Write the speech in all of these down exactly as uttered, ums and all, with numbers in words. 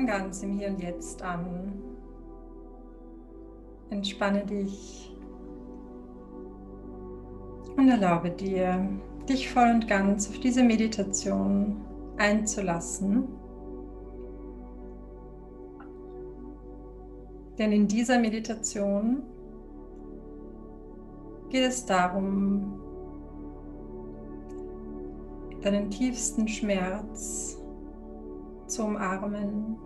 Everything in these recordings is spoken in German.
Komm ganz im Hier und Jetzt an. Entspanne dich und erlaube dir, dich voll und ganz auf diese Meditation einzulassen. Denn in dieser Meditation geht es darum, deinen tiefsten Schmerz zu umarmen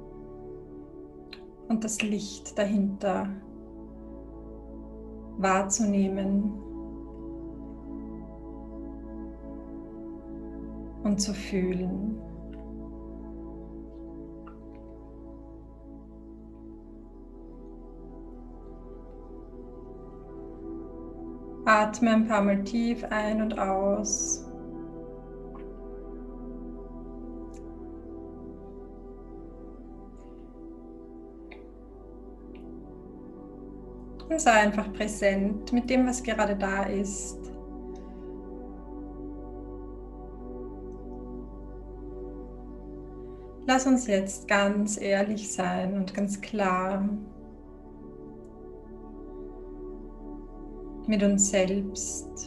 und das Licht dahinter wahrzunehmen und zu fühlen. Atme ein paar Mal tief ein und aus. Und sei einfach präsent mit dem, was gerade da ist. Lass uns jetzt ganz ehrlich sein und ganz klar mit uns selbst.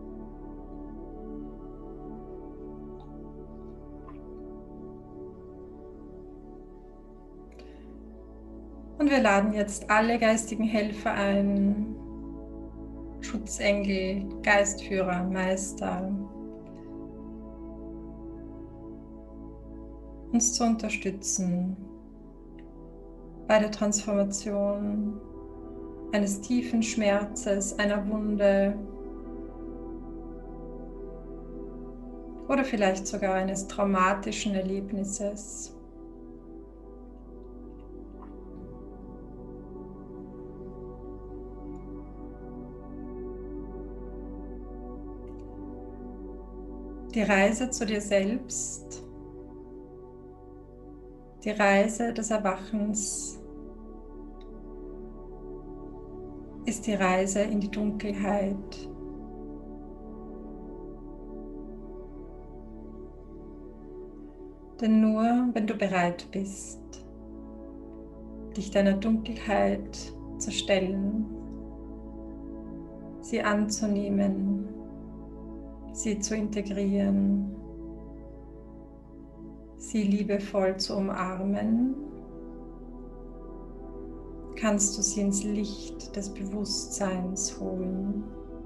Und wir laden jetzt alle geistigen Helfer ein, Schutzengel, Geistführer, Meister, uns zu unterstützen bei der Transformation eines tiefen Schmerzes, einer Wunde oder vielleicht sogar eines traumatischen Erlebnisses. Die Reise zu dir selbst, die Reise des Erwachens ist die Reise in die Dunkelheit. Denn nur wenn du bereit bist, dich deiner Dunkelheit zu stellen, sie anzunehmen, sie zu integrieren, sie liebevoll zu umarmen, kannst du sie ins Licht des Bewusstseins holen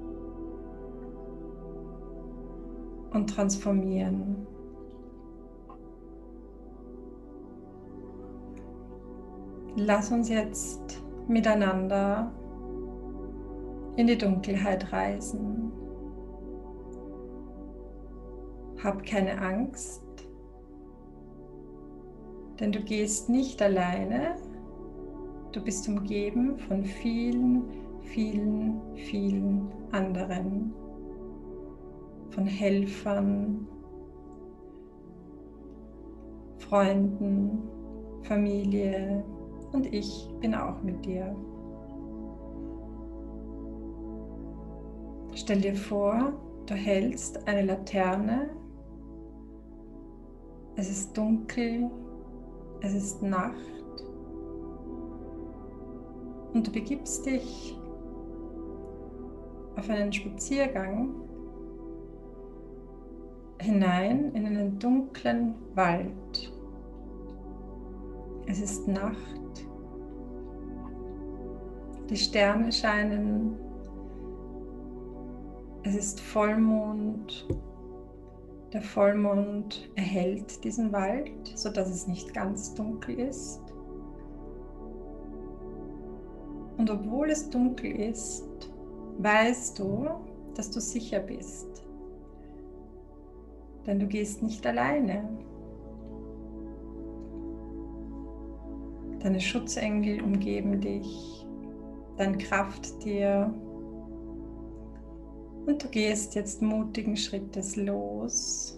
und transformieren. Lass uns jetzt miteinander in die Dunkelheit reisen. Hab keine Angst, denn du gehst nicht alleine. Du bist umgeben von vielen, vielen, vielen anderen, von Helfern, Freunden, Familie und ich bin auch mit dir. Stell dir vor, du hältst eine Laterne. Es ist dunkel, es ist Nacht und du begibst dich auf einen Spaziergang hinein in einen dunklen Wald. Es ist Nacht, die Sterne scheinen, es ist Vollmond. Der Vollmond erhellt diesen Wald, sodass es nicht ganz dunkel ist. Und obwohl es dunkel ist, weißt du, dass du sicher bist. Denn du gehst nicht alleine. Deine Schutzengel umgeben dich, dein Krafttier. Und du gehst jetzt mutigen Schrittes los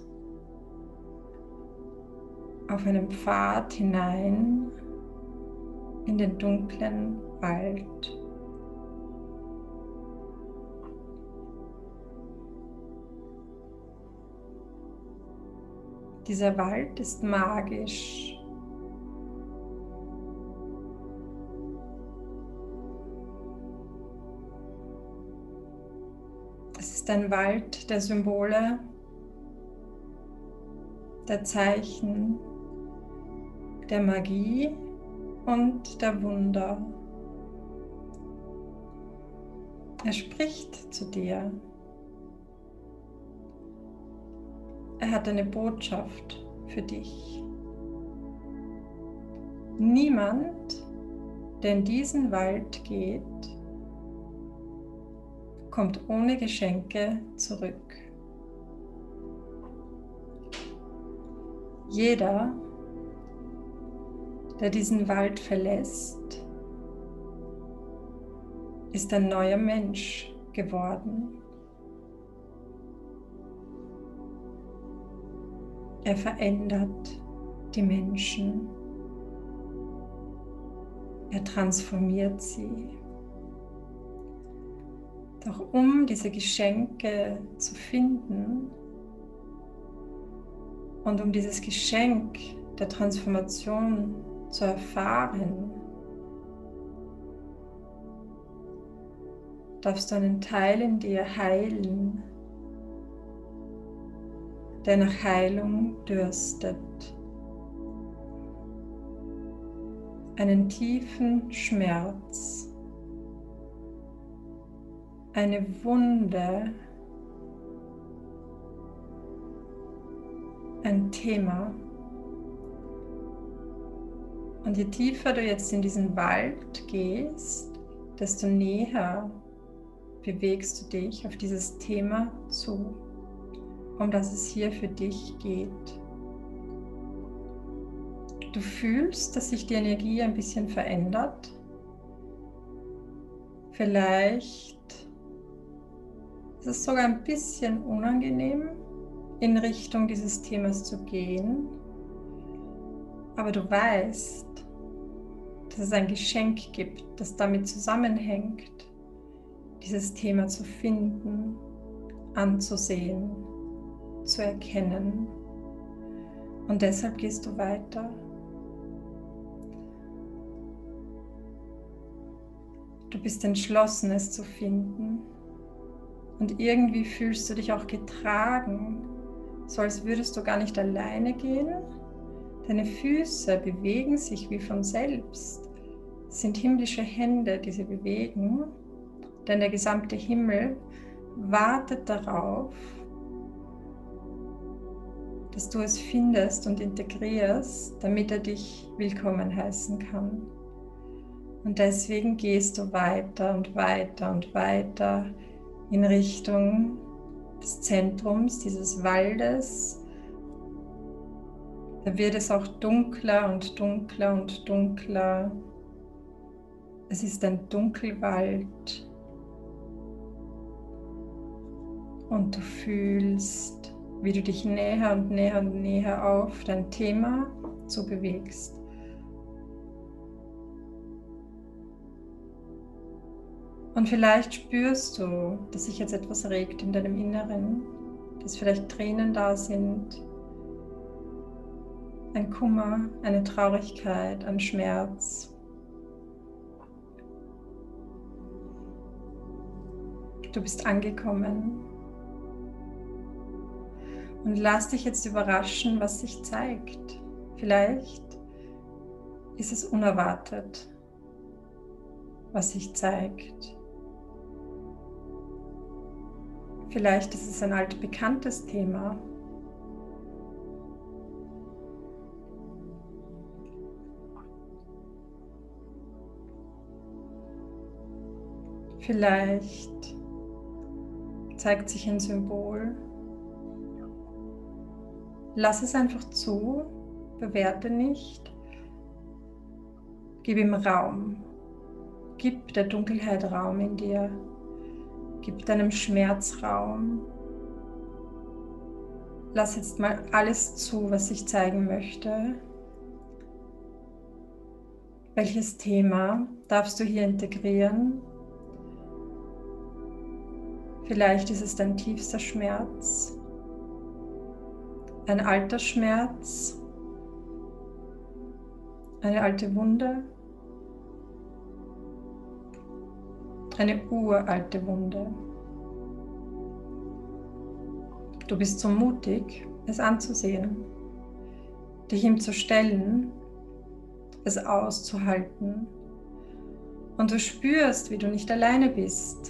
auf einem Pfad hinein in den dunklen Wald. Dieser Wald ist magisch Es ist ein Wald der Symbole, der Zeichen, der Magie und der Wunder. Er spricht zu dir. Er hat eine Botschaft für dich. Niemand, der in diesen Wald geht, kommt ohne Geschenke zurück. Jeder, der diesen Wald verlässt, ist ein neuer Mensch geworden. Er verändert die Menschen. Er transformiert sie. Doch um diese Geschenke zu finden und um dieses Geschenk der Transformation zu erfahren, darfst du einen Teil in dir heilen, der nach Heilung dürstet. Einen tiefen Schmerz, eine Wunde, ein Thema. Und je tiefer du jetzt in diesen Wald gehst, desto näher bewegst du dich auf dieses Thema zu, um das es hier für dich geht. Du fühlst, dass sich die Energie ein bisschen verändert. Vielleicht ist es sogar ein bisschen unangenehm, in Richtung dieses Themas zu gehen. Aber du weißt, dass es ein Geschenk gibt, das damit zusammenhängt, dieses Thema zu finden, anzusehen, zu erkennen. Und deshalb gehst du weiter. Du bist entschlossen, es zu finden. Und irgendwie fühlst du dich auch getragen, so als würdest du gar nicht alleine gehen. Deine Füße bewegen sich wie von selbst. Es sind himmlische Hände, die sie bewegen, denn der gesamte Himmel wartet darauf, dass du es findest und integrierst, damit er dich willkommen heißen kann. Und deswegen gehst du weiter und weiter und weiter in Richtung des Zentrums dieses Waldes. Da wird es auch dunkler und dunkler und dunkler. Es ist ein Dunkelwald. Und du fühlst, wie du dich näher und näher und näher auf dein Thema zubewegst. Und vielleicht spürst du, dass sich jetzt etwas regt in deinem Inneren, dass vielleicht Tränen da sind, ein Kummer, eine Traurigkeit, ein Schmerz. Du bist angekommen. Und lass dich jetzt überraschen, was sich zeigt. Vielleicht ist es unerwartet, was sich zeigt. Vielleicht ist es ein altbekanntes Thema. Vielleicht zeigt sich ein Symbol. Lass es einfach zu, bewerte nicht. Gib ihm Raum. Gib der Dunkelheit Raum in dir. Gib deinem Schmerz Raum. Lass jetzt mal alles zu, was ich zeigen möchte. Welches Thema darfst du hier integrieren? Vielleicht ist es dein tiefster Schmerz, ein alter Schmerz, eine alte Wunde, eine uralte Wunde. Du bist so mutig, es anzusehen, dich ihm zu stellen, es auszuhalten. Und du spürst, wie du nicht alleine bist.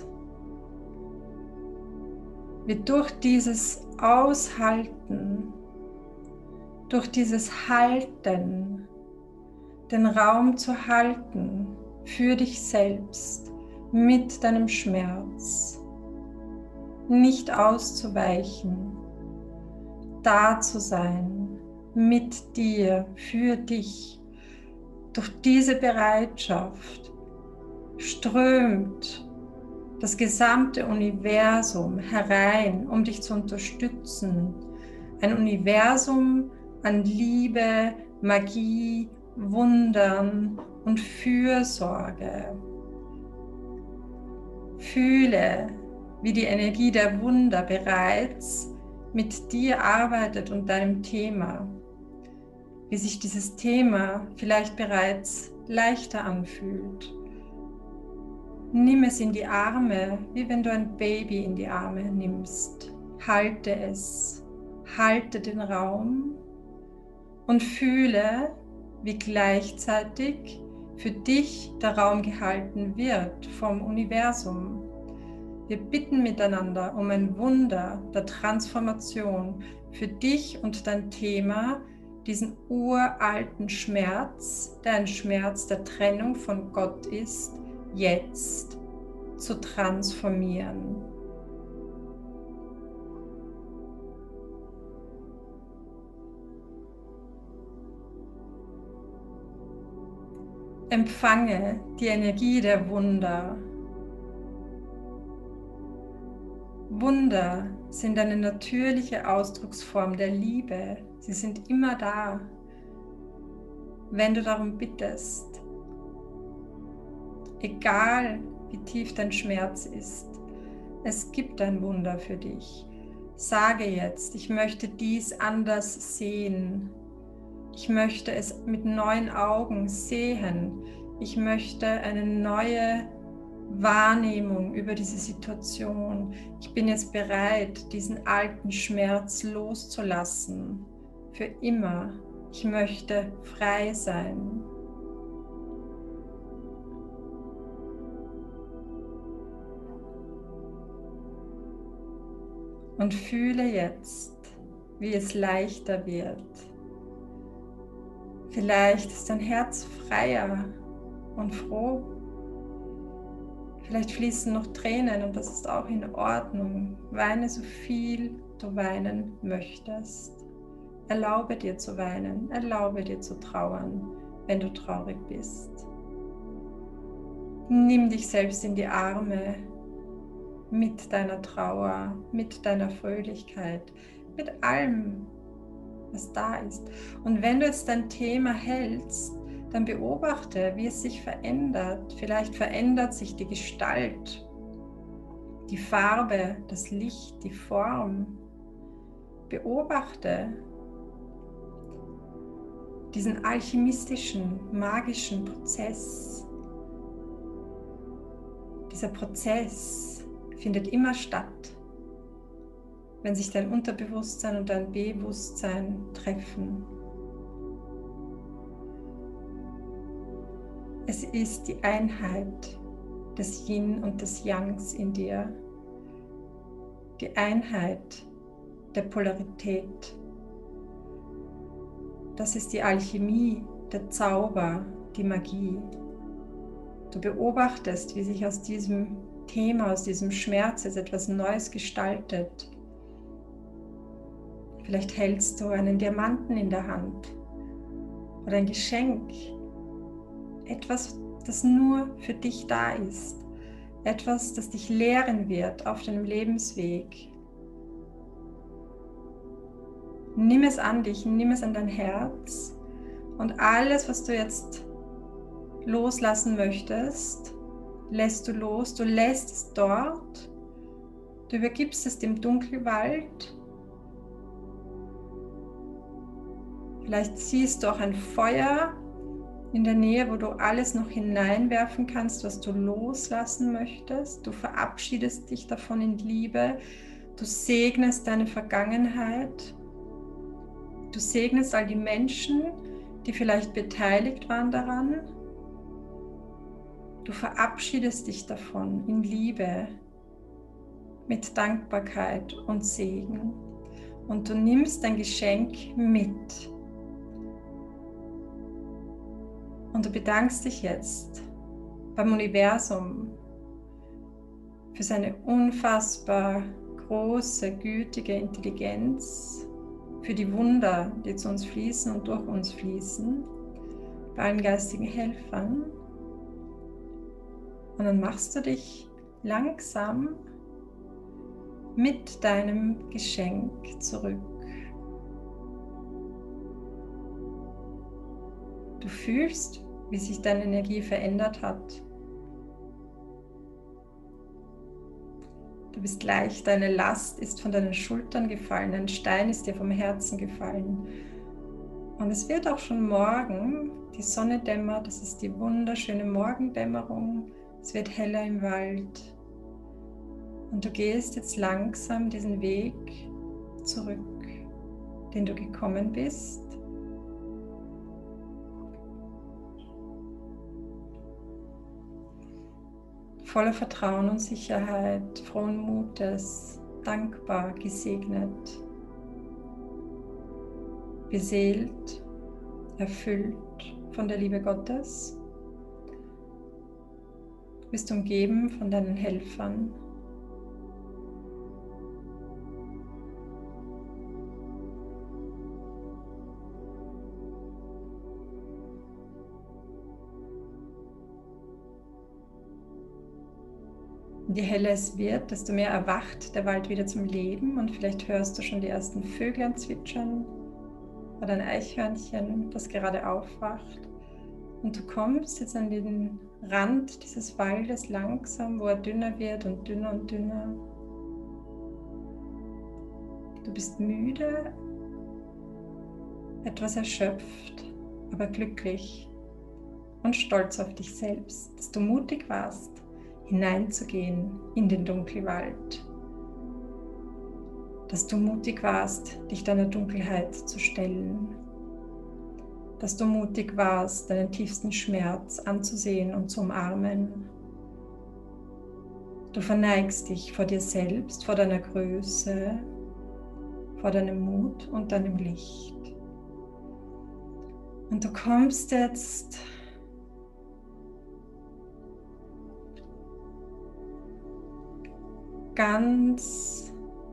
Wie durch dieses Aushalten, durch dieses Halten, den Raum zu halten für dich selbst, mit deinem Schmerz, nicht auszuweichen, da zu sein, mit dir, für dich. Durch diese Bereitschaft strömt das gesamte Universum herein, um dich zu unterstützen. Ein Universum an Liebe, Magie, Wundern und Fürsorge. Fühle, wie die Energie der Wunder bereits mit dir arbeitet und deinem Thema. Wie sich dieses Thema vielleicht bereits leichter anfühlt. Nimm es in die Arme, wie wenn du ein Baby in die Arme nimmst. Halte es, halte den Raum und fühle, wie gleichzeitig für dich der Raum gehalten wird vom Universum. Wir bitten miteinander um ein Wunder der Transformation für dich und dein Thema, diesen uralten Schmerz, der ein Schmerz der Trennung von Gott ist, jetzt zu transformieren. Empfange die Energie der Wunder. Wunder sind eine natürliche Ausdrucksform der Liebe. Sie sind immer da, wenn du darum bittest. Egal, wie tief dein Schmerz ist, es gibt ein Wunder für dich. Sage jetzt, ich möchte dies anders sehen. Ich möchte es mit neuen Augen sehen. Ich möchte eine neue Wahrnehmung über diese Situation. Ich bin jetzt bereit, diesen alten Schmerz loszulassen. Für immer. Ich möchte frei sein. Und fühle jetzt, wie es leichter wird. Vielleicht ist dein Herz freier und froh. Vielleicht fließen noch Tränen und das ist auch in Ordnung. Weine so viel du weinen möchtest. Erlaube dir zu weinen, erlaube dir zu trauern, wenn du traurig bist. Nimm dich selbst in die Arme mit deiner Trauer, mit deiner Fröhlichkeit, mit allem, was da ist. Und wenn du jetzt dein Thema hältst, dann beobachte, wie es sich verändert. Vielleicht verändert sich die Gestalt, die Farbe, das Licht, die Form. Beobachte diesen alchemistischen, magischen Prozess. Dieser Prozess findet immer statt, wenn sich dein Unterbewusstsein und dein Bewusstsein treffen. Es ist die Einheit des Yin und des Yangs in dir, die Einheit der Polarität. Das ist die Alchemie, der Zauber, die Magie. Du beobachtest, wie sich aus diesem Thema, aus diesem Schmerz jetzt etwas Neues gestaltet. Vielleicht hältst du einen Diamanten in der Hand oder ein Geschenk. Etwas, das nur für dich da ist. Etwas, das dich lehren wird auf deinem Lebensweg. Nimm es an dich, nimm es an dein Herz und alles, was du jetzt loslassen möchtest, lässt du los. Du lässt es dort. Du übergibst es dem Dunkelwald. Vielleicht siehst du auch ein Feuer in der Nähe, wo du alles noch hineinwerfen kannst, was du loslassen möchtest. Du verabschiedest dich davon in Liebe Du segnest deine Vergangenheit. Du segnest all die Menschen, die vielleicht beteiligt waren daran. Du verabschiedest dich davon in Liebe, mit Dankbarkeit und Segen. Und du nimmst dein Geschenk mit. Und du bedankst dich jetzt beim Universum für seine unfassbar große, gütige Intelligenz, für die Wunder, die zu uns fließen und durch uns fließen, bei allen geistigen Helfern. Und dann machst du dich langsam mit deinem Geschenk zurück. Du fühlst, wie sich deine Energie verändert hat. Du bist leicht, deine Last ist von deinen Schultern gefallen, ein Stein ist dir vom Herzen gefallen. Und es wird auch schon morgen, die Sonne dämmert, es ist die wunderschöne Morgendämmerung, es wird heller im Wald. Und du gehst jetzt langsam diesen Weg zurück, den du gekommen bist. Voller Vertrauen und Sicherheit, frohen Mutes, dankbar, gesegnet, beseelt, erfüllt von der Liebe Gottes. Du bist umgeben von deinen Helfern. Je heller es wird, desto mehr erwacht der Wald wieder zum Leben und vielleicht hörst du schon die ersten Vöglein zwitschern oder ein Eichhörnchen, das gerade aufwacht. Und du kommst jetzt an den Rand dieses Waldes langsam, wo er dünner wird und dünner und dünner. Du bist müde, etwas erschöpft, aber glücklich und stolz auf dich selbst, dass du mutig warst, hineinzugehen in den Dunkelwald, dass du mutig warst, dich deiner Dunkelheit zu stellen, dass du mutig warst, deinen tiefsten Schmerz anzusehen und zu umarmen. Du verneigst dich vor dir selbst, vor deiner Größe, vor deinem Mut und deinem Licht. Und du kommst jetzt ganz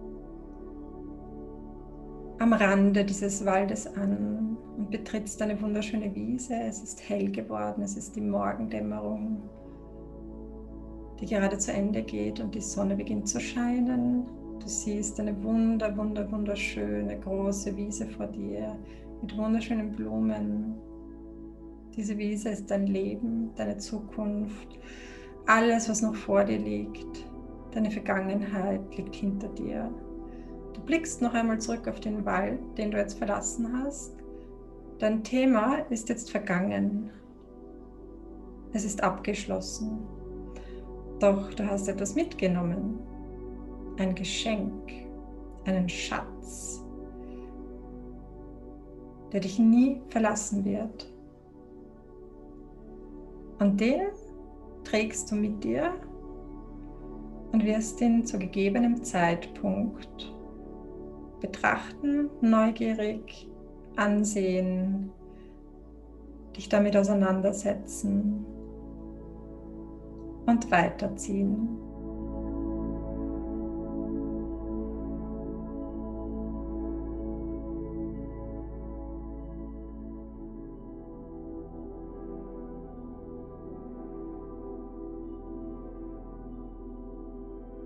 am Rande dieses Waldes an und betrittst eine wunderschöne Wiese. Es ist hell geworden, es ist die Morgendämmerung, die gerade zu Ende geht und die Sonne beginnt zu scheinen. Du siehst eine wunder, wunder, wunderschöne große Wiese vor dir mit wunderschönen Blumen. Diese Wiese ist dein Leben, deine Zukunft, alles, was noch vor dir liegt. Deine Vergangenheit liegt hinter dir. Du blickst noch einmal zurück auf den Wald, den du jetzt verlassen hast. Dein Thema ist jetzt vergangen. Es ist abgeschlossen. Doch du hast etwas mitgenommen. Ein Geschenk, einen Schatz, der dich nie verlassen wird. Und den trägst du mit dir und wirst ihn zu gegebenem Zeitpunkt betrachten, neugierig ansehen, dich damit auseinandersetzen und weiterziehen.